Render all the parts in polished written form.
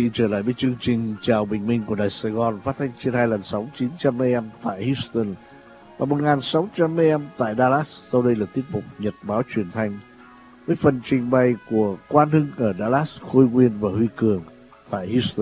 vị trở lại với chương trình Chào Bình Minh của Đài Sài Gòn, phát thanh trên 2 lần sóng 900 AM tại Houston và 1600 AM tại Dallas. Sau đây là tiết mục Nhật báo truyền thanh với phần trình bày của Quang Hưng ở Dallas, Khôi Nguyên và Huy Cường tại Houston.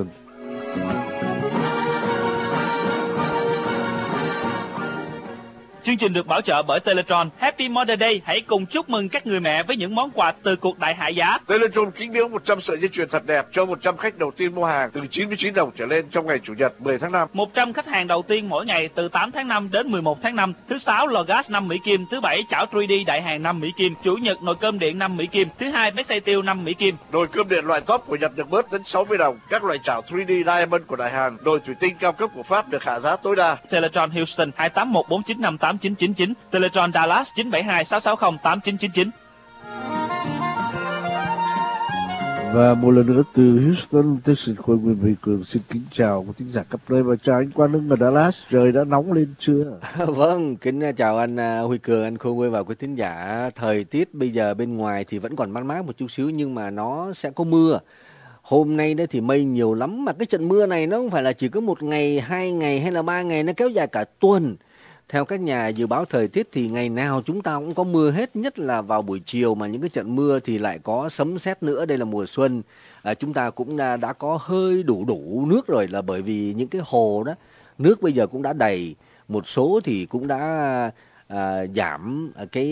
Chương trình được bảo trợ bởi Teletron. Happy Mother's Day. Hãy cùng chúc mừng các người mẹ với những món quà từ cuộc đại hạ giá. Teletron kính biếu 100 sợi dây chuyền thật đẹp cho 100 khách đầu tiên mua hàng từ 99 đồng trở lên trong ngày Chủ nhật 10 tháng 5. 100 khách hàng đầu tiên mỗi ngày từ 8 tháng 5 đến 11 tháng 5. Thứ 6 lò gas 5 Mỹ Kim. Thứ 7 chảo 3D đại hàng 5 Mỹ Kim. Chủ nhật nồi cơm điện 5 Mỹ Kim. Thứ 2 máy xay tiêu 5 Mỹ Kim. Nồi cơm điện loại top của Nhật được bớt đến 60 đồng. Các loại chảo 3D Diamond của Đại Hàn, nồi thủy tinh cao cấp của Pháp được hạ giá tối đa. Teletron Houston 281495899. Teletron Dallas 97266089999. Và một lần nữa từ Houston, tôi xin Khôi Nguyên Huy Cường xin kính chào quý thính giả khắp nơi và chào anh Quang Hưng ở Dallas. Trời đã nóng lên chưa? Vâng, kính chào anh Huy Cường, anh Khôi Nguyên và quý thính giả. Thời tiết bây giờ bên ngoài thì vẫn còn mát mát một chút xíu nhưng mà nó sẽ có mưa. Hôm nay đấy thì mây nhiều lắm, mà cái trận mưa này nó không phải là chỉ có 1 ngày, 2 ngày hay là 3 ngày, nó kéo dài cả tuần. Theo các nhà dự báo thời tiết thì ngày nào chúng ta cũng có mưa hết, nhất là vào buổi chiều mà những cái trận mưa thì lại có sấm sét nữa. Đây là mùa xuân, chúng ta cũng đã có hơi đủ nước rồi, là bởi vì những cái hồ đó nước bây giờ cũng đã đầy, một số thì cũng đã giảm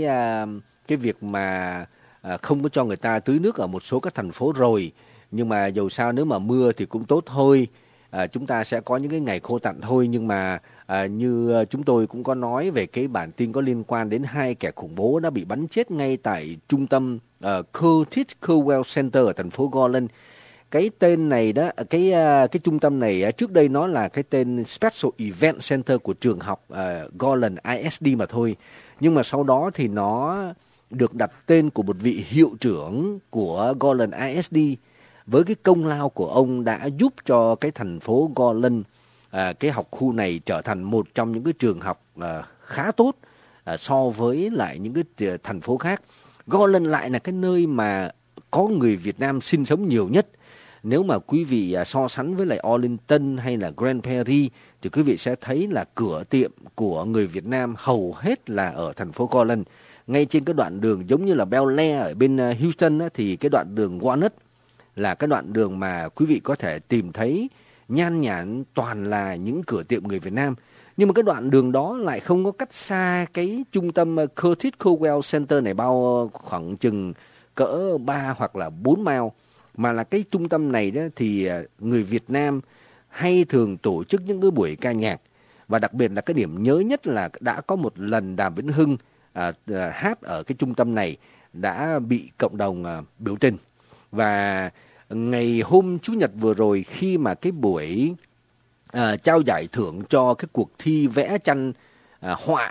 cái việc mà không có cho người ta tưới nước ở một số các thành phố rồi. Nhưng mà dầu sao nếu mà mưa thì cũng tốt thôi. Chúng ta sẽ có những cái ngày khô tạnh thôi, nhưng mà như chúng tôi cũng có nói về cái bản tin có liên quan đến 2 kẻ khủng bố đã bị bắn chết ngay tại trung tâm Curtis Cowell Center ở thành phố Garland. Cái tên này đó, cái trung tâm này trước đây nó là cái tên Special Event Center của trường học Garland ISD mà thôi. Nhưng mà sau đó thì nó được đặt tên của một vị hiệu trưởng của Garland ISD, với cái công lao của ông đã giúp cho cái thành phố Garland, cái học khu này trở thành một trong những cái trường học khá tốt so với lại những cái thành phố khác. Garland lại là cái nơi mà có người Việt Nam sinh sống nhiều nhất. Nếu mà quý vị so sánh với lại Arlington hay là Grand Prairie thì quý vị sẽ thấy là cửa tiệm của người Việt Nam hầu hết là ở thành phố Garland. Ngay trên cái đoạn đường giống như là Bel Air ở bên Houston thì cái đoạn đường Walnut là cái đoạn đường mà quý vị có thể tìm thấy nhan nhản toàn là những cửa tiệm người Việt Nam. Nhưng mà cái đoạn đường đó lại không có cách xa cái trung tâm Curtis Cowell Center này bao khoảng chừng cỡ 3 hoặc là 4 mile. Mà là cái trung tâm này đó thì người Việt Nam hay thường tổ chức những cái buổi ca nhạc. Và đặc biệt là cái điểm nhớ nhất là đã có một lần Đàm Vĩnh Hưng hát ở cái trung tâm này đã bị cộng đồng biểu tình. Và ngày hôm Chủ nhật vừa rồi, khi mà cái buổi trao giải thưởng cho cái cuộc thi vẽ tranh họa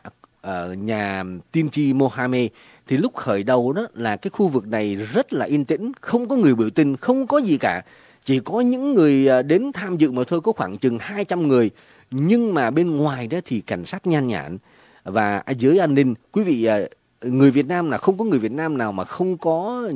nhà tiên tri Mohammed, thì lúc khởi đầu đó là cái khu vực này rất là yên tĩnh, không có người biểu tình, không có gì cả, chỉ có những người đến tham dự mà thôi, có khoảng chừng 200 người. Nhưng mà bên ngoài đó thì cảnh sát nhan nhản và giới an ninh. Quý vị, người Việt Nam là không có người Việt Nam nào mà không có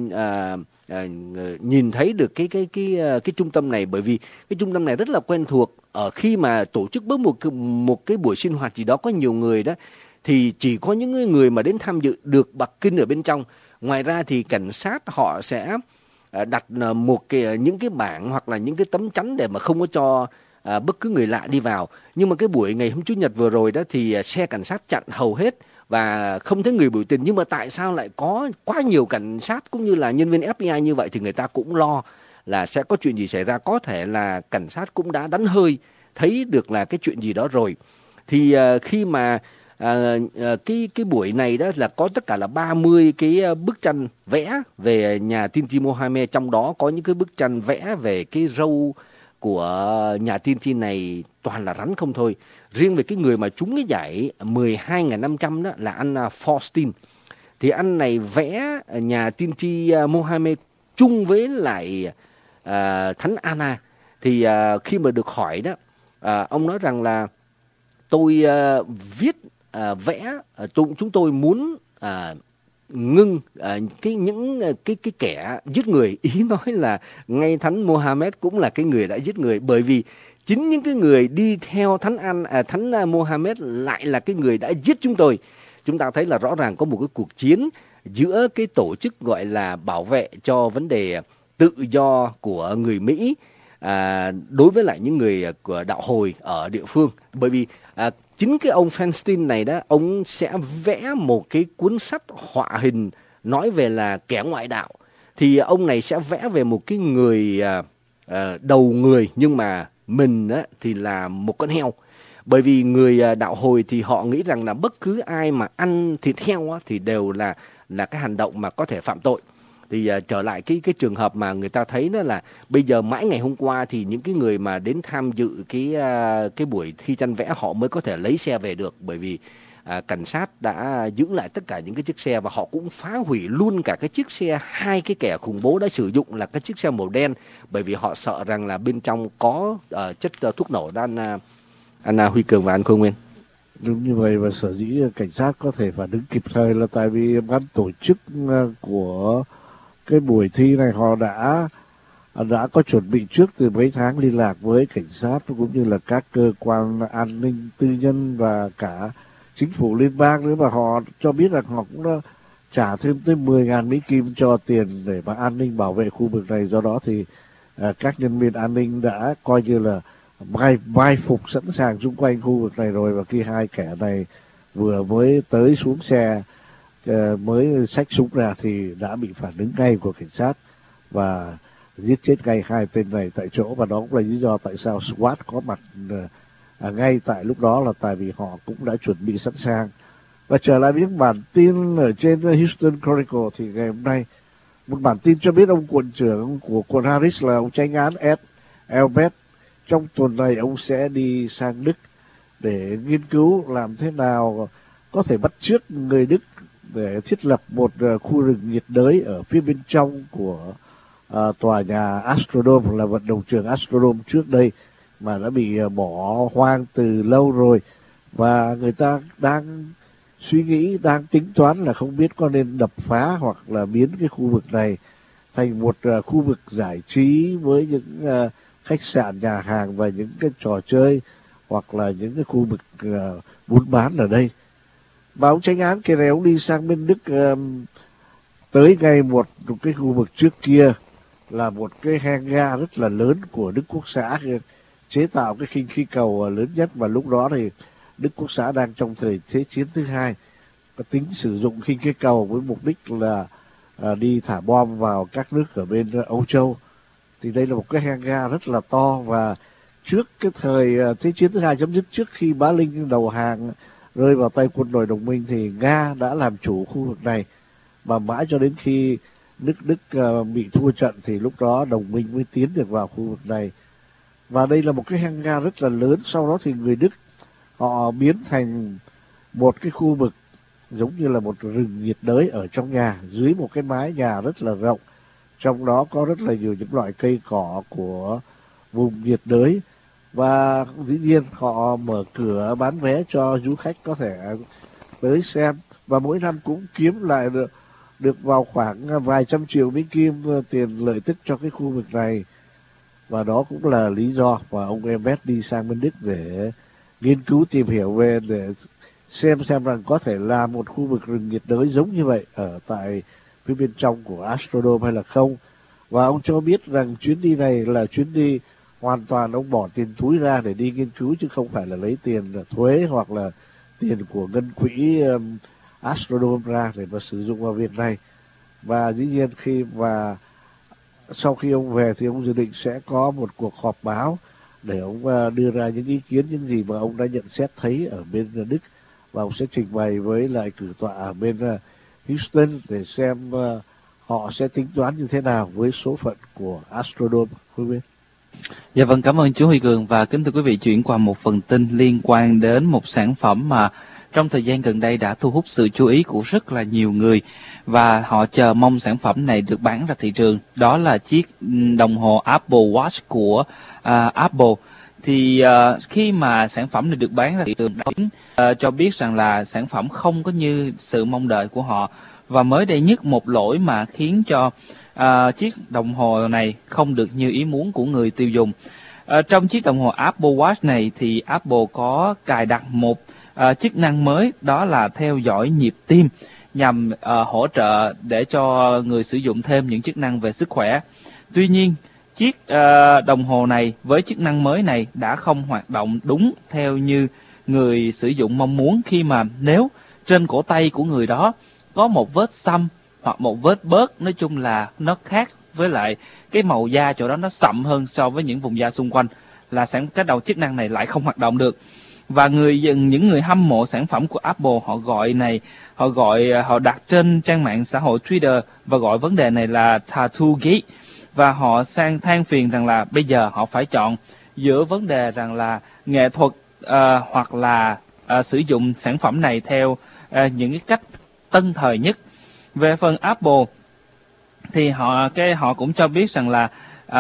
nhìn thấy được cái trung tâm này, bởi vì cái trung tâm này rất là quen thuộc. Ở khi mà tổ chức với một cái buổi sinh hoạt gì đó có nhiều người đó, thì chỉ có những người mà đến tham dự được bật kinh ở bên trong. Ngoài ra thì cảnh sát họ sẽ đặt những cái bảng hoặc là những cái tấm chắn để mà không có cho bất cứ người lạ đi vào. Nhưng mà cái buổi ngày hôm Chủ nhật vừa rồi đó thì xe cảnh sát chặn hầu hết và không thấy người biểu tình. Nhưng mà tại sao lại có quá nhiều cảnh sát cũng như là nhân viên FBI như vậy, thì người ta cũng lo là sẽ có chuyện gì xảy ra. Có thể là cảnh sát cũng đã đánh hơi, thấy được là cái chuyện gì đó rồi. Thì khi mà cái buổi này đó là có tất cả là 30 cái bức tranh vẽ về nhà tiên tri Mohammed, trong đó có những cái bức tranh vẽ về cái râu của nhà tiên tri này toàn là rắn không thôi. Riêng về cái người mà trúng cái giải 12.500 đó là anh Faustin, thì anh này vẽ nhà tiên tri Mohammed chung với lại Thánh Anna. Thì khi mà được hỏi đó, ông nói rằng là tôi viết vẽ, chúng tôi muốn ngưng những cái kẻ giết người. Ý nói là ngay thánh Mohammed cũng là cái người đã giết người, bởi vì chính những cái người đi theo thánh Mohammed lại là cái người đã giết chúng tôi. Chúng ta thấy là rõ ràng có một cái cuộc chiến giữa cái tổ chức gọi là bảo vệ cho vấn đề tự do của người Mỹ đối với lại những người của đạo hồi ở địa phương. Bởi vì chính cái ông Feinstein này đó, ông sẽ vẽ một cái cuốn sách họa hình nói về là kẻ ngoại đạo. Thì ông này sẽ vẽ về một cái người đầu người, nhưng mà mình thì là một con heo. Bởi vì người đạo hồi thì họ nghĩ rằng là bất cứ ai mà ăn thịt heo thì đều là cái hành động mà có thể phạm tội. Thì trở lại cái trường hợp mà người ta thấy đó là bây giờ mãi ngày hôm qua thì những cái người mà đến tham dự cái buổi thi tranh vẽ họ mới có thể lấy xe về được, bởi vì cảnh sát đã giữ lại tất cả những cái chiếc xe và họ cũng phá hủy luôn cả cái chiếc xe hai cái kẻ khủng bố đã sử dụng là cái chiếc xe màu đen, bởi vì họ sợ rằng là bên trong có chất thuốc nổ đó anh Huy Cường và anh Khôi Nguyên. Đúng như vậy, và sở dĩ cảnh sát có thể phản ứng kịp thời là tại vì ban tổ chức của cái buổi thi này họ đã có chuẩn bị trước từ mấy tháng, liên lạc với cảnh sát cũng như là các cơ quan an ninh tư nhân và cả chính phủ liên bang nữa, và họ cho biết rằng họ cũng đã trả thêm tới 10.000 Mỹ Kim cho tiền để mà an ninh bảo vệ khu vực này. Do đó thì các nhân viên an ninh đã coi như là mai phục sẵn sàng xung quanh khu vực này rồi, và khi hai kẻ này vừa mới tới xuống xe mới xách súng ra thì đã bị phản ứng ngay của cảnh sát và giết chết ngay hai tên này tại chỗ. Và đó cũng là lý do tại sao SWAT có mặt ngay tại lúc đó, là tại vì họ cũng đã chuẩn bị sẵn sàng. Và trở lại những bản tin ở trên Houston Chronicle thì ngày hôm nay một bản tin cho biết ông quận trưởng của quận Harris là ông chánh án Ed Elbert trong tuần này ông sẽ đi sang Đức để nghiên cứu làm thế nào có thể bắt chước người Đức để thiết lập một khu rừng nhiệt đới ở phía bên trong của tòa nhà Astrodome, là vận động trường Astrodome trước đây mà đã bị bỏ hoang từ lâu rồi. Và người ta đang suy nghĩ, đang tính toán là không biết có nên đập phá hoặc là biến cái khu vực này thành một khu vực giải trí với những khách sạn, nhà hàng và những cái trò chơi, hoặc là những cái khu vực buôn bán ở đây. Và ông chánh án kia này ông đi sang bên Đức tới ngay một cái khu vực trước kia là một cái hang ga rất là lớn của Đức Quốc xã, chế tạo cái khinh khí cầu lớn nhất, và lúc đó thì Đức Quốc xã đang trong thời Thế chiến thứ hai, có tính sử dụng khinh khí cầu với mục đích là đi thả bom vào các nước ở bên Âu Châu. Thì đây là một cái hang ga rất là to, và trước cái thời Thế chiến thứ hai chấm dứt, trước khi Bá Linh đầu hàng rơi vào tay quân đội đồng minh, thì Nga đã làm chủ khu vực này, và mãi cho đến khi nước Đức bị thua trận thì lúc đó đồng minh mới tiến được vào khu vực này. Và đây là một cái hang ga rất là lớn. Sau đó thì người Đức họ biến thành một cái khu vực giống như là một rừng nhiệt đới ở trong nhà, dưới một cái mái nhà rất là rộng. Trong đó có rất là nhiều những loại cây cỏ của vùng nhiệt đới. Và dĩ nhiên họ mở cửa bán vé cho du khách có thể tới xem, và mỗi năm cũng kiếm lại được vào khoảng vài trăm triệu Mỹ Kim tiền lợi tức cho cái khu vực này. Và đó cũng là lý do mà ông Elbert đi sang bên Đức để nghiên cứu tìm hiểu về, để xem rằng có thể làm một khu vực rừng nhiệt đới giống như vậy ở tại phía bên trong của Astrodome hay là không. Và ông cho biết rằng chuyến đi này là chuyến đi hoàn toàn ông bỏ tiền túi ra để đi nghiên cứu, chứ không phải là lấy tiền thuế hoặc là tiền của ngân quỹ Astrodome ra để mà sử dụng vào việc này. Và dĩ nhiên sau khi ông về thì ông dự định sẽ có một cuộc họp báo để ông đưa ra những ý kiến, những gì mà ông đã nhận xét thấy ở bên Đức, và ông sẽ trình bày với lại cử tọa ở bên Houston để xem họ sẽ tính toán như thế nào với số phận của Astrodome. Dạ vâng, cảm ơn chú Huy Cường. Và kính thưa quý vị, chuyển qua một phần tin liên quan đến một sản phẩm mà trong thời gian gần đây đã thu hút sự chú ý của rất là nhiều người, và họ chờ mong sản phẩm này được bán ra thị trường. Đó là chiếc đồng hồ Apple Watch của Apple. Thì khi mà sản phẩm này được bán ra thị trường, cho biết rằng là sản phẩm không có như sự mong đợi của họ. Và mới đây nhất, một lỗi mà khiến cho chiếc đồng hồ này không được như ý muốn của người tiêu dùng. Trong chiếc đồng hồ Apple Watch này thì Apple có cài đặt một chức năng mới, đó là theo dõi nhịp tim, nhằm hỗ trợ để cho người sử dụng thêm những chức năng về sức khỏe. Tuy nhiên, chiếc đồng hồ này với chức năng mới này đã không hoạt động đúng theo như người sử dụng mong muốn, khi mà nếu trên cổ tay của người đó có một vết xăm hoặc một vết bớt, nói chung là nó khác với lại cái màu da chỗ đó nó sậm hơn so với những vùng da xung quanh, là cái đầu chức năng này lại không hoạt động được. Và những người hâm mộ sản phẩm của Apple họ đặt trên trang mạng xã hội Twitter và gọi vấn đề này là Tattoo Gate, và họ than phiền rằng là bây giờ họ phải chọn giữa vấn đề rằng là nghệ thuật hoặc là sử dụng sản phẩm này theo những cái cách tân thời nhất. Về phần Apple thì họ cũng cho biết rằng là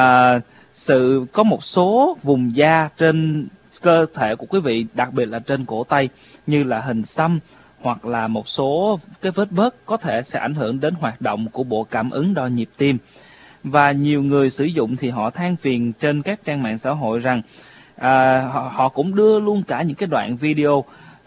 có một số vùng da trên cơ thể của quý vị, đặc biệt là trên cổ tay, như là hình xăm hoặc là một số cái vết bớt có thể sẽ ảnh hưởng đến hoạt động của bộ cảm ứng đo nhịp tim. Và nhiều người sử dụng thì họ than phiền trên các trang mạng xã hội rằng họ cũng đưa luôn cả những cái đoạn video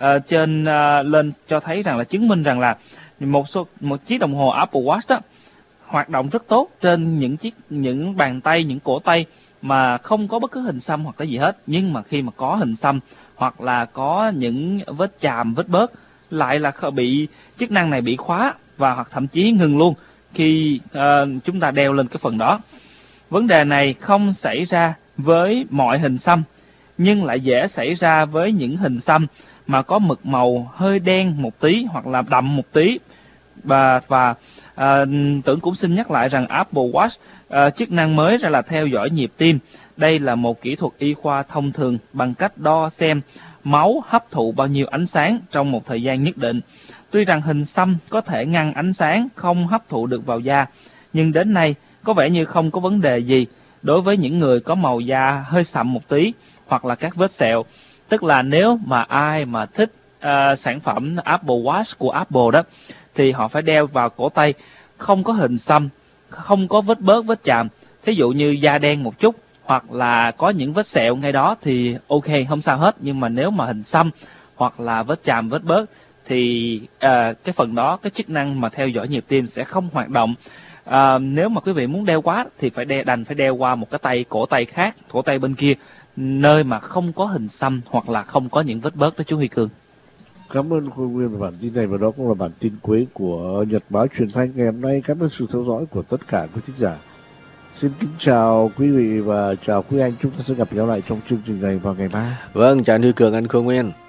lên cho thấy rằng là chứng minh rằng là một chiếc đồng hồ Apple Watch đó hoạt động rất tốt trên những bàn tay, những cổ tay mà không có bất cứ hình xăm hoặc cái gì hết. Nhưng mà khi mà có hình xăm hoặc là có những vết chàm, vết bớt, lại là chức năng này bị khóa và hoặc thậm chí ngừng luôn khi chúng ta đeo lên cái phần đó. Vấn đề này không xảy ra với mọi hình xăm, nhưng lại dễ xảy ra với những hình xăm mà có mực màu hơi đen một tí hoặc là đậm một tí. Và Tưởng cũng xin nhắc lại rằng Apple Watch chức năng mới ra là theo dõi nhịp tim. Đây là một kỹ thuật y khoa thông thường bằng cách đo xem máu hấp thụ bao nhiêu ánh sáng trong một thời gian nhất định. Tuy rằng hình xăm có thể ngăn ánh sáng không hấp thụ được vào da, nhưng đến nay có vẻ như không có vấn đề gì đối với những người có màu da hơi sậm một tí hoặc là các vết sẹo. Tức là nếu mà ai mà thích sản phẩm Apple Watch của Apple đó, thì họ phải đeo vào cổ tay không có hình xăm, không có vết bớt, vết chàm. Thí dụ như da đen một chút hoặc là có những vết sẹo ngay đó thì ok, không sao hết. Nhưng mà nếu mà hình xăm hoặc là vết chàm, vết bớt thì cái phần đó, cái chức năng mà theo dõi nhịp tim sẽ không hoạt động. Nếu mà quý vị muốn đeo quá thì đành phải đeo qua một cái cổ tay khác, cổ tay bên kia, nơi mà không có hình xăm hoặc là không có những vết bớt đó chú Huy Cường. Cảm ơn Khôi Nguyên về bản tin này, và đó cũng là bản tin cuối của Nhật báo Truyền thanh ngày hôm nay. Cảm ơn sự theo dõi của tất cả quý thính giả. Xin kính chào quý vị và chào quý anh. Chúng ta sẽ gặp nhau lại trong chương trình này vào ngày mai. Vâng, chào anh Huy Cường, anh Khôi Nguyên.